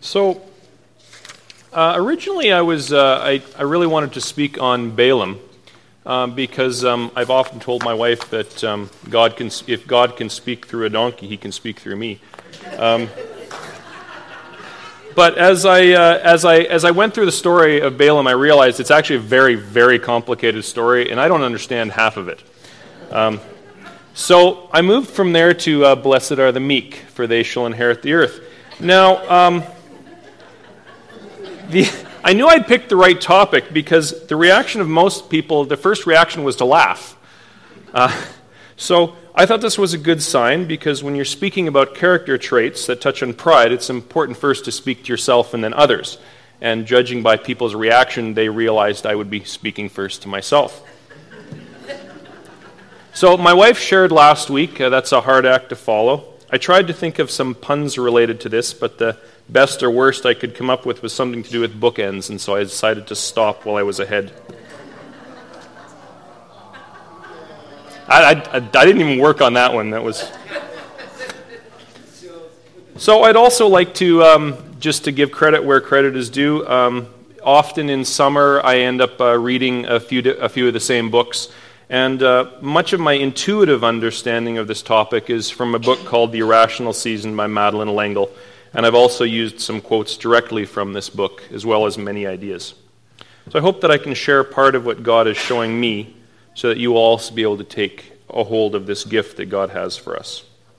So, originally I really wanted to speak on Balaam because I've often told my wife that if God can speak through a donkey, He can speak through me. But as I went through the story of Balaam, I realized it's actually a very, very complicated story, and I don't understand half of it. So I moved from there to "Blessed are the meek, for they shall inherit the earth." Now, I knew I'd picked the right topic because the reaction of most people, the first reaction was to laugh. So I thought this was a good sign because when you're speaking about character traits that touch on pride, it's important first to speak to yourself and then others. And judging by people's reaction, they realized I would be speaking first to myself. So my wife shared last week, that's a hard act to follow. I tried to think of some puns related to this, but the best or worst I could come up with was something to do with bookends, and so I decided to stop while I was ahead. I didn't even work on that one. That was. So I'd also like to, just to give credit where credit is due, often in summer I end up reading a few of the same books, and much of my intuitive understanding of this topic is from a book called The Irrational Season by Madeleine L'Engle. And I've also used some quotes directly from this book, as well as many ideas. So I hope that I can share part of what God is showing me, so that you will also be able to take a hold of this gift that God has for us.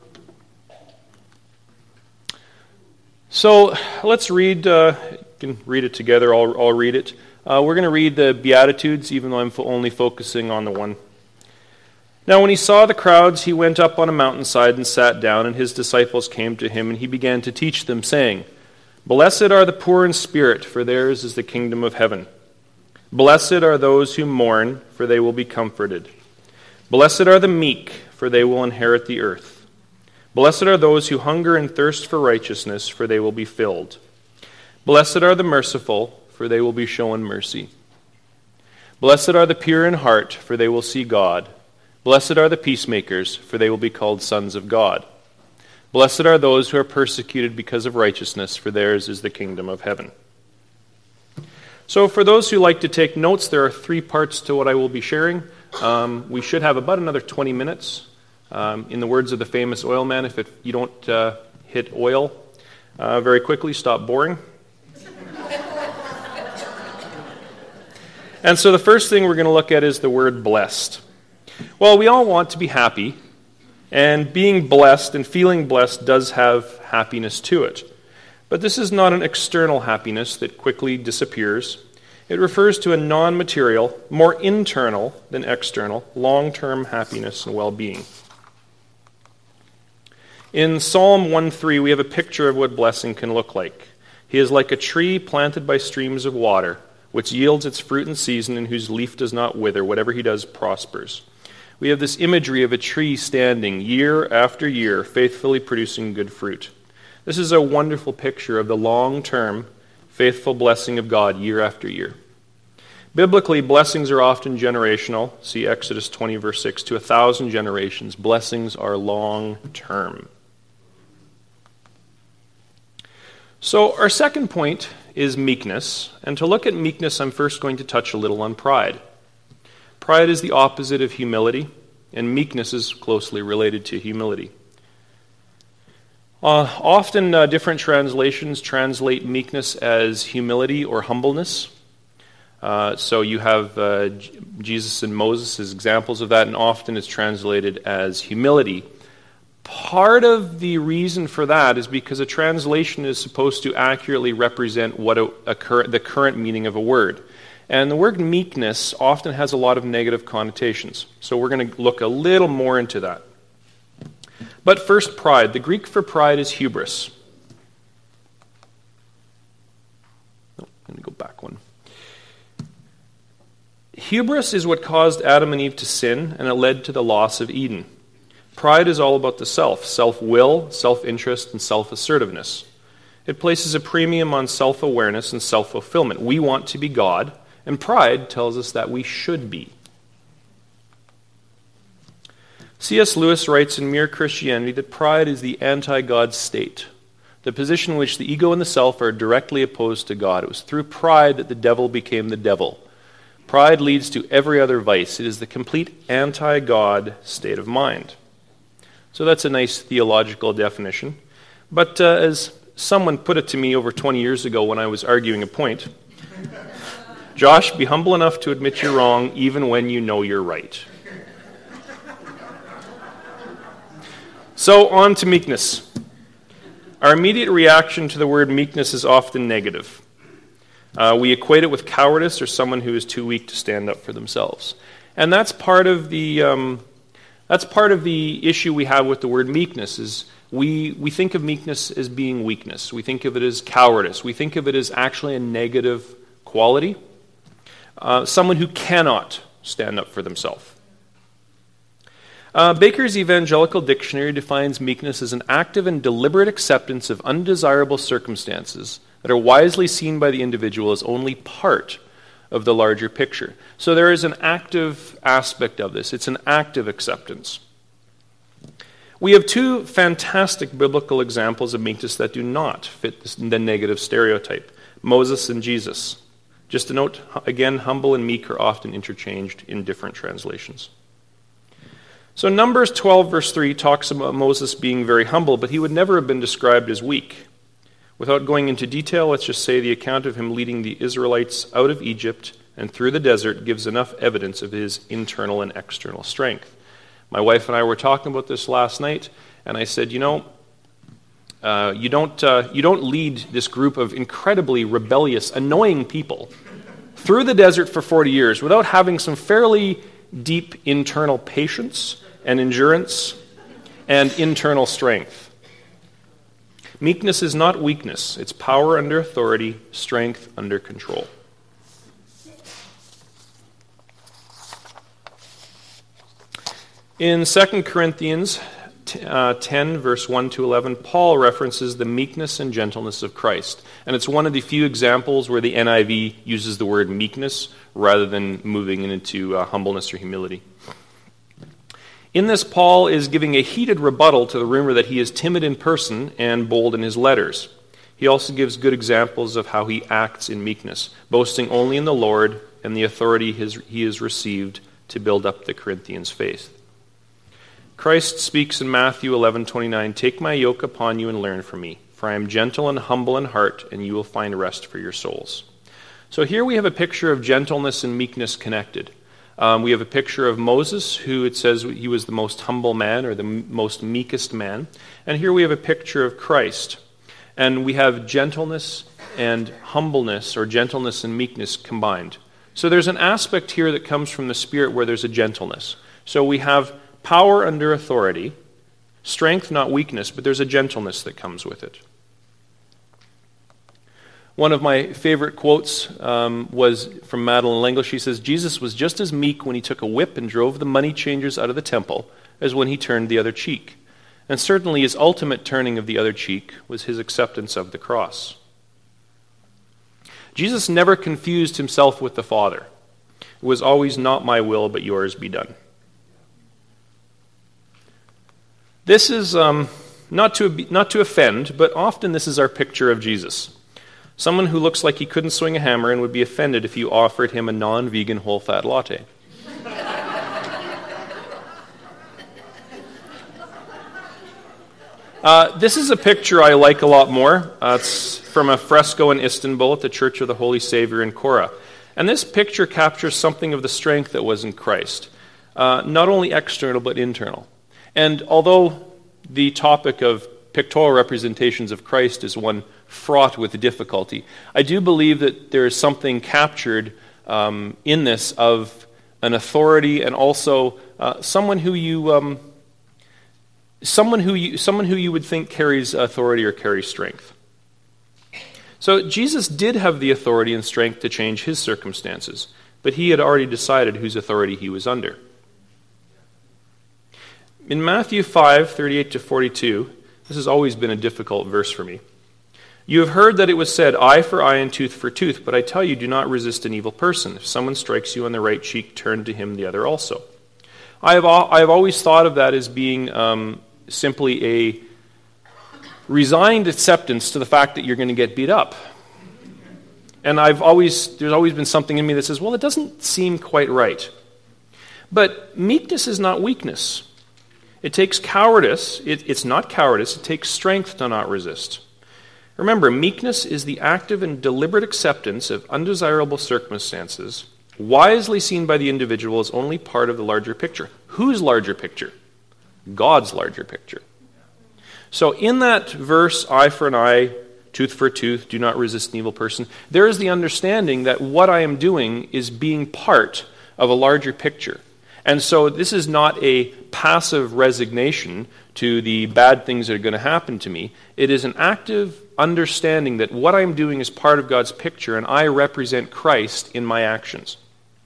So let's read, you can read it together, I'll read it. We're going to read the Beatitudes, even though I'm only focusing on the one. Now when he saw the crowds, he went up on a mountainside and sat down, and his disciples came to him, and he began to teach them, saying, "Blessed are the poor in spirit, for theirs is the kingdom of heaven. Blessed are those who mourn, for they will be comforted. Blessed are the meek, for they will inherit the earth. Blessed are those who hunger and thirst for righteousness, for they will be filled. Blessed are the merciful, for they will be shown mercy. Blessed are the pure in heart, for they will see God. Blessed are the peacemakers, for they will be called sons of God. Blessed are those who are persecuted because of righteousness, for theirs is the kingdom of heaven." So for those who like to take notes, there are 3 parts to what I will be sharing. We should have about another 20 minutes. In the words of the famous oil man, if you don't hit oil very quickly, stop boring. And so the first thing we're going to look at is the word blessed. Well, we all want to be happy, and being blessed and feeling blessed does have happiness to it. But this is not an external happiness that quickly disappears. It refers to a non-material, more internal than external, long-term happiness and well-being. In Psalm 1:3, we have a picture of what blessing can look like. He is like a tree planted by streams of water, which yields its fruit in season and whose leaf does not wither. Whatever he does prospers. We have this imagery of a tree standing year after year, faithfully producing good fruit. This is a wonderful picture of the long-term, faithful blessing of God year after year. Biblically, blessings are often generational. See Exodus 20, verse 6, to 1,000 generations. Blessings are long-term. So our second point is meekness. And to look at meekness, I'm first going to touch a little on pride. Pride is the opposite of humility, and meekness is closely related to humility. Often different translations translate meekness as humility or humbleness. So you have Jesus and Moses as examples of that, and often it's translated as humility. Part of the reason for that is because a translation is supposed to accurately represent what the current meaning of a word. And the word meekness often has a lot of negative connotations. So we're going to look a little more into that. But first, pride. The Greek for pride is hubris. Oh, let me go back one. Hubris is what caused Adam and Eve to sin, and it led to the loss of Eden. Pride is all about the self, self-will, self-interest, and self-assertiveness. It places a premium on self-awareness and self-fulfillment. We want to be God, and pride tells us that we should be. C.S. Lewis writes in Mere Christianity that pride is the anti-God state. the position in which the ego and the self are directly opposed to God. It was through pride that the devil became the devil. Pride leads to every other vice. It is the complete anti-God state of mind. So that's a nice theological definition. But as someone put it to me over 20 years ago when I was arguing a point, Josh, be humble enough to admit you're wrong even when you know you're right. So on to meekness. Our immediate reaction to the word meekness is often negative. We equate it with cowardice or someone who is too weak to stand up for themselves. And that's part of the issue we have with the word meekness is we think of meekness as being weakness. We think of it as cowardice. We think of it as actually a negative quality. Someone who cannot stand up for themselves. Baker's Evangelical Dictionary defines meekness as an active and deliberate acceptance of undesirable circumstances that are wisely seen by the individual as only part of the larger picture. So there is an active aspect of this. It's an active acceptance. We have two fantastic biblical examples of meekness that do not fit the negative stereotype: Moses and Jesus. Just a note, again, humble and meek are often interchanged in different translations. So Numbers 12 verse 3 talks about Moses being very humble, but he would never have been described as weak. Without going into detail, let's just say the account of him leading the Israelites out of Egypt and through the desert gives enough evidence of his internal and external strength. My wife and I were talking about this last night, and I said, you don't lead this group of incredibly rebellious, annoying people through the desert for 40 years without having some fairly deep internal patience and endurance and internal strength. Meekness is not weakness. It's power under authority, strength under control. In 2 Corinthians 10, verse 1 to 11, Paul references the meekness and gentleness of Christ. And it's one of the few examples where the NIV uses the word meekness rather than moving into humbleness or humility. In this, Paul is giving a heated rebuttal to the rumor that he is timid in person and bold in his letters. He also gives good examples of how he acts in meekness, boasting only in the Lord and the authority he has received to build up the Corinthians' faith. Christ speaks in Matthew 11:29, "Take my yoke upon you and learn from me, for I am gentle and humble in heart, and you will find rest for your souls." So here we have a picture of gentleness and meekness connected. We have a picture of Moses, who it says he was the most humble man or the most meekest man. And here we have a picture of Christ. And we have gentleness and humbleness, or gentleness and meekness combined. So there's an aspect here that comes from the Spirit where there's a gentleness. So we have power under authority, strength, not weakness, but there's a gentleness that comes with it. One of my favorite quotes was from Madeleine L'Engle. She says, "Jesus was just as meek when he took a whip and drove the money changers out of the temple as when he turned the other cheek. And certainly his ultimate turning of the other cheek was his acceptance of the cross." Jesus never confused himself with the Father. It was always, "Not my will, but yours be done." This is not to offend, but often this is our picture of Jesus. Someone who looks like he couldn't swing a hammer and would be offended if you offered him a non-vegan whole-fat latte. This is a picture I like a lot more. It's from a fresco in Istanbul at the Church of the Holy Savior in Kora. And this picture captures something of the strength that was in Christ, not only external but internal. And although the topic of pictorial representations of Christ is one fraught with difficulty, I do believe that there is something captured in this of an authority and also someone who you would think carries authority or carries strength. So Jesus did have the authority and strength to change his circumstances, but he had already decided whose authority he was under. In Matthew 5:38 to 42, this has always been a difficult verse for me. "You have heard that it was said, 'Eye for eye and tooth for tooth,' but I tell you, do not resist an evil person. If someone strikes you on the right cheek, turn to him the other also." I have always thought of that as being simply resigned acceptance to the fact that you're going to get beat up. And there's always been something in me that says, well, it doesn't seem quite right. But meekness is not weakness. It takes cowardice. It's not cowardice. It takes strength to not resist. Remember, meekness is the active and deliberate acceptance of undesirable circumstances, wisely seen by the individual as only part of the larger picture. Whose larger picture? God's larger picture. So in that verse, eye for an eye, tooth for a tooth, do not resist an evil person, there is the understanding that what I am doing is being part of a larger picture. And so this is not a passive resignation to the bad things that are going to happen to me. It is an active understanding that what I'm doing is part of God's picture and I represent Christ in my actions.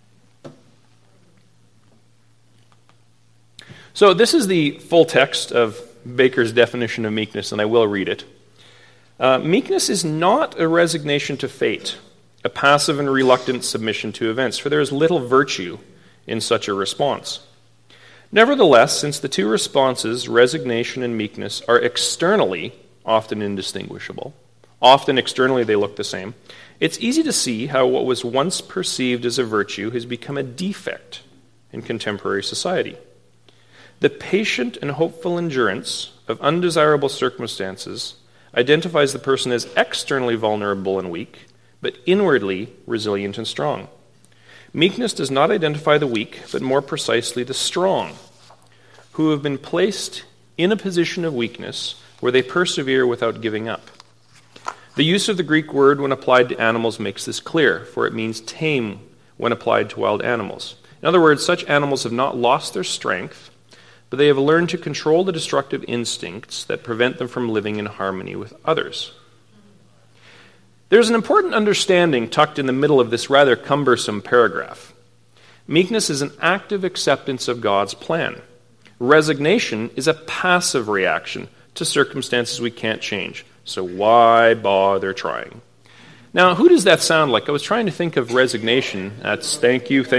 So this is the full text of Baker's definition of meekness, and I will read it. Meekness is not a resignation to fate, a passive and reluctant submission to events, for there is little virtue in such a response. Nevertheless, since the two responses, resignation and meekness, are externally often indistinguishable, often externally they look the same, it's easy to see how what was once perceived as a virtue has become a defect in contemporary society. The patient and hopeful endurance of undesirable circumstances identifies the person as externally vulnerable and weak, but inwardly resilient and strong. Meekness does not identify the weak, but more precisely the strong, who have been placed in a position of weakness where they persevere without giving up. The use of the Greek word when applied to animals makes this clear, for it means tame when applied to wild animals. In other words, such animals have not lost their strength, but they have learned to control the destructive instincts that prevent them from living in harmony with others. There's an important understanding tucked in the middle of this rather cumbersome paragraph. Meekness is an active acceptance of God's plan. Resignation is a passive reaction to circumstances we can't change. So why bother trying? Now, who does that sound like? I was trying to think of resignation. That's thank you.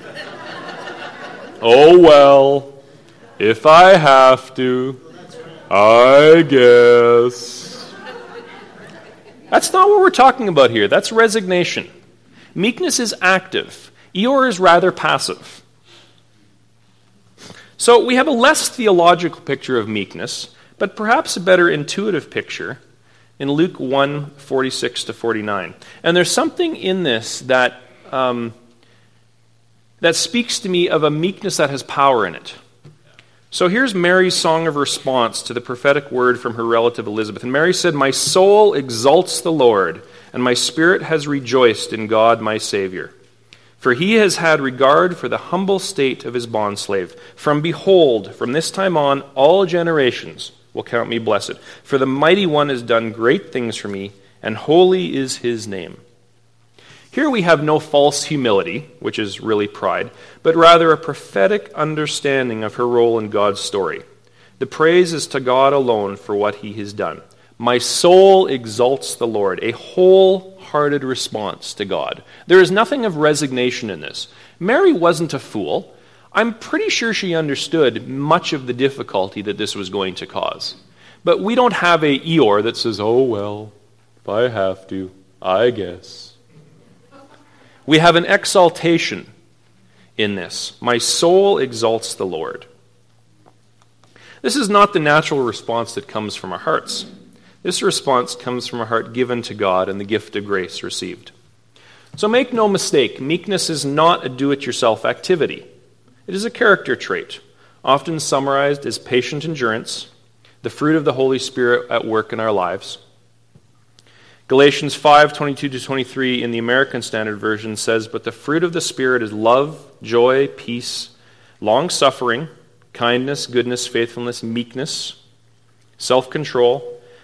Oh, well, if I have to, I guess. That's not what we're talking about here. That's resignation. Meekness is active. Eeyore is rather passive. So we have a less theological picture of meekness, but perhaps a better intuitive picture in Luke 1:46-49. And there's something in this that speaks to me of a meekness that has power in it. So here's Mary's song of response to the prophetic word from her relative Elizabeth. And Mary said, "My soul exalts the Lord, and my spirit has rejoiced in God my Savior. For he has had regard for the humble state of his bondslave. From this time on, all generations will count me blessed. For the Mighty One has done great things for me, and holy is his name." Here we have no false humility, which is really pride, but rather a prophetic understanding of her role in God's story. The praise is to God alone for what he has done. My soul exalts the Lord, a wholehearted response to God. There is nothing of resignation in this. Mary wasn't a fool. I'm pretty sure she understood much of the difficulty that this was going to cause. But we don't have a Eeyore that says, oh, well, if I have to, I guess. We have an exaltation in this. My soul exalts the Lord. This is not the natural response that comes from our hearts. This response comes from a heart given to God and the gift of grace received. So make no mistake, meekness is not a do-it-yourself activity. It is a character trait, often summarized as patient endurance, the fruit of the Holy Spirit at work in our lives. Galatians 5:22-23 in the American Standard Version says, "But the fruit of the Spirit is love, joy, peace, long-suffering, kindness, goodness, faithfulness, meekness, self-control.